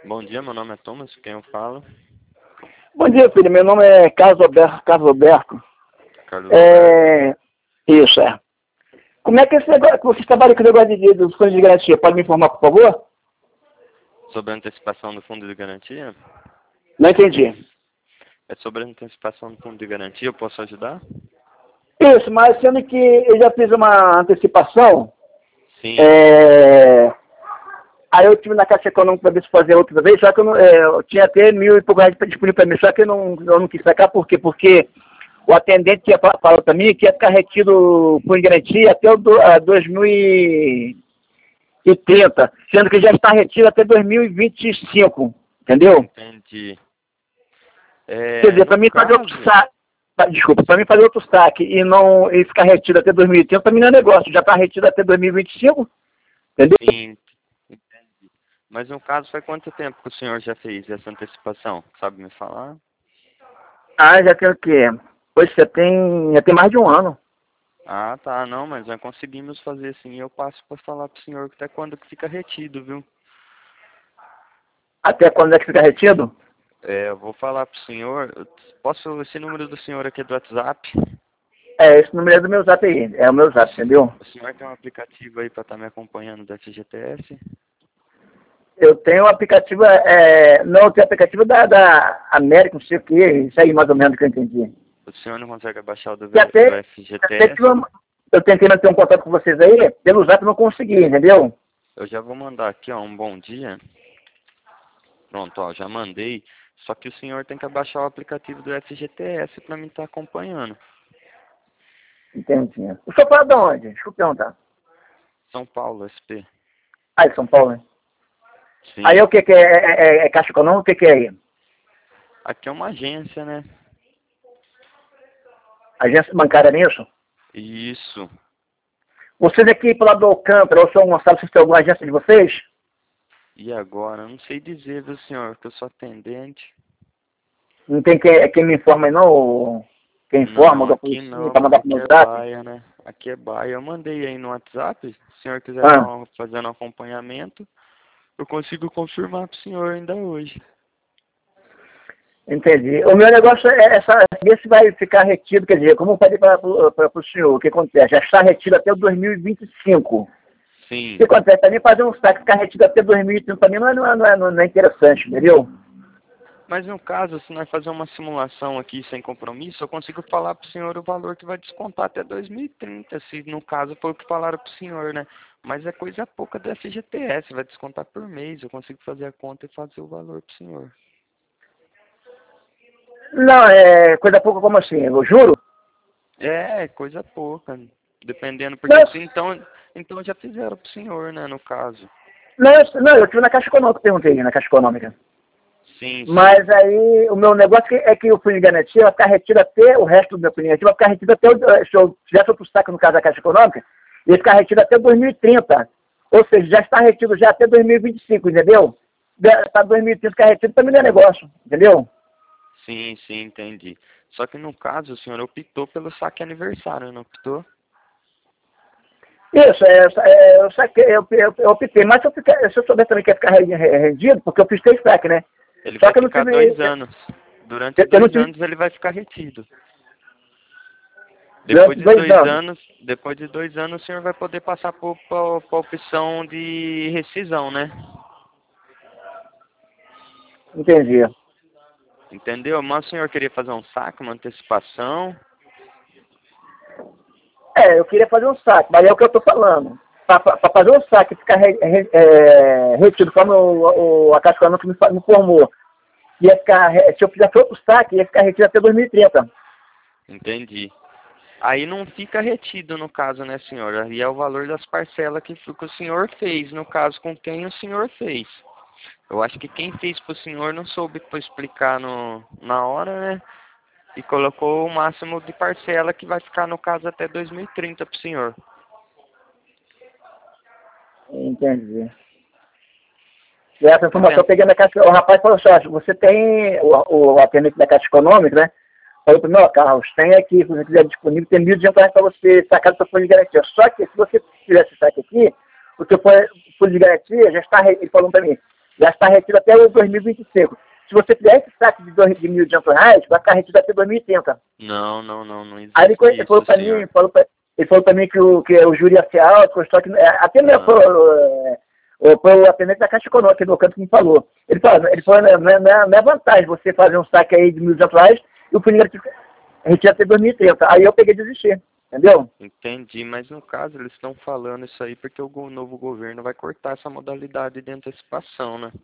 Bom dia, meu nome é Thomas, quem eu falo? Bom dia, filho. Meu nome é Carlos Alberto. Carlos Alberto. Isso, é. Como é que esse negócio, que vocês trabalham com o negócio dos fundos de garantia? Pode me informar, por favor? Sobre a antecipação do fundo de garantia? Não entendi. É sobre a antecipação do fundo de garantia, eu posso ajudar? Isso, mas sendo que eu já fiz uma antecipação, Sim. aí eu tive na Caixa Econômica para ver se fazer outra vez, só que eu tinha até 1.000 e pouco reais disponível para mim, só que eu não quis sacar, por quê? Porque o atendente falou para mim que ia ficar retido o fundo de garantia até o 2030, sendo que já está retido até 2025, entendeu? Entendi. Quer dizer, para mim fazer outro saque, para mim fazer outro saque e ficar retido até 2030, para mim não é negócio, já está retido até 2025, entendeu? Sim, entendi. Mas no caso, faz quanto tempo que o senhor já fez essa antecipação? Sabe me falar? Ah, já tem o quê? Pois já tem mais de um ano. Ah, tá, não, mas nós conseguimos fazer sim. Eu passo para falar pro senhor que até quando que fica retido, viu? Até quando é que fica retido? Eu vou falar pro senhor. Esse número do senhor aqui é do WhatsApp? Esse número é do meu zap aí, é o meu zap, entendeu? O senhor tem um aplicativo aí para estar me acompanhando da FGTS? Eu tenho um aplicativo, não, eu tenho aplicativo da América, não sei o que, isso aí mais ou menos que eu entendi. O senhor não consegue baixar o do E até FGTS? que eu tentei manter um contato com vocês aí, pelo zap eu não consegui, entendeu? Eu já vou mandar aqui, ó, um bom dia. Pronto, ó, já mandei. Só que o senhor tem que baixar o aplicativo do FGTS para mim estar acompanhando. Entendi. O senhor fala de onde? Deixa eu perguntar. São Paulo, SP. Ah, de São Paulo, né? Sim. Aí o que é Caixa Econômica, o que é aí? Aqui é uma agência, né? Agência bancária nisso? Isso. Vocês aqui pelo lado do Alcântara, ou São Gonçalo, vocês têm alguma agência de vocês? E agora? Eu não sei dizer, viu, senhor, que eu sou atendente. Não tem quem me informa aí, não? Quem informa, Não, alguma aqui coisa assim, não, para mas mandar pro aqui meu é zap? baia, né? Aqui é baia. Eu mandei aí no WhatsApp. Se o senhor quiser Ah, fazendo um acompanhamento, eu consigo confirmar pro senhor ainda hoje. entendi. O meu negócio é saber se vai ficar retido, quer dizer, como eu falei para o senhor, o que acontece? Já está retido até o 2025. O Sim. que acontece? Para mim fazer um saque ficar retido até 2030, para mim não é interessante, entendeu? Mas no caso, se nós fazer uma simulação aqui sem compromisso, eu consigo falar pro senhor o valor que vai descontar até 2030, se no caso foi o que falaram pro senhor, né? Mas é coisa pouca do FGTS, vai descontar por mês, eu consigo fazer a conta e fazer o valor pro senhor. Não, é coisa pouca como assim, eu juro. É, coisa pouca, dependendo, porque Não, assim, então já fizeram pro senhor, né, no caso. não, eu tive na Caixa Econômica, perguntei na Caixa Econômica. Sim, sim. Mas aí o meu negócio é que o fundo de garantia vai ficar retido até o resto do meu fundo de garantia, vai ficar retido se eu fizesse outro saque no caso da Caixa Econômica, ia ficar retido até 2030. Ou seja, já está retido já até 2025, entendeu? Para 2030 ficar retido também não é negócio, entendeu? Sim, sim, entendi. Só que no caso, o senhor optou pelo saque aniversário, não optou? Isso, eu saquei, eu optei, mas se eu souber também que ia ficar rendido, porque eu fiz 3 saques, né? Ele Só vai que eu não ficar tive. 2 anos. Durante Eu não 2 anos tive. ele vai ficar retido. Durante 2 anos. Depois de 2 anos o senhor vai poder passar por a opção de rescisão, né? Entendi. Entendeu? Mas o senhor queria fazer um saque, uma antecipação. Eu queria fazer um saque, mas é o que eu estou falando. Para fazer um saque e ficar retido, como a Caixa Econômica me informou, ia ficar, se eu fizesse outro saque, ia ficar retido até 2030. Entendi. Aí não fica retido no caso, né, senhor? Aí é o valor das parcelas que o senhor fez, no caso, com quem o senhor fez. Eu acho que quem fez pro senhor não soube explicar na hora, né? E colocou o máximo de parcela que vai ficar, no caso, até 2030 pro senhor. Entendi. E essa informação eu peguei na Caixa. O rapaz falou assim: ó, você tem o atendente da Caixa Econômica, né? Falou para mim: ó, Carlos, tem aqui, se você quiser disponível, tem R$ 1.200 para você sacar do seu fundo de garantia. Só que se você fizer esse saque aqui, o seu fundo de garantia já está, ele falou para mim, já está retido até o 2025. Se você fizer esse saque de R$1.200, vai ficar retido até 2030. Não existe Aí ele isso, falou para mim, senhor. ele falou para mim que o júri ia ser alto, que até mesmo foi o atendente da Caixa Econômica do canto que me falou. Ele falou não é vantagem você fazer um saque aí de R$1.200 e o fundo retira até 2030. Aí eu peguei e desisti, entendeu? Entendi, mas no caso eles estão falando isso aí porque o novo governo vai cortar essa modalidade de antecipação, né?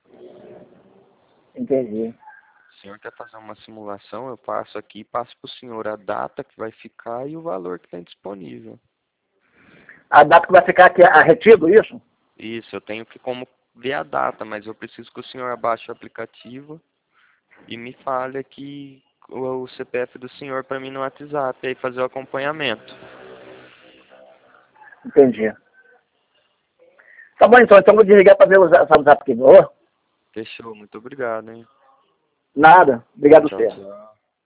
Entendi. O senhor quer fazer uma simulação, eu passo aqui, passo para o senhor a data que vai ficar e o valor que está disponível. A data que vai ficar aqui retido, isso? Isso, eu tenho que como ver a data, mas eu preciso que o senhor abaixe o aplicativo e me fale aqui o CPF do senhor para mim no WhatsApp e aí fazer o acompanhamento. Entendi. Tá bom, então eu vou desligar para ver o WhatsApp aqui. Ô, Fechou, muito obrigado, hein? nada. Obrigado a Tchau, você. tchau.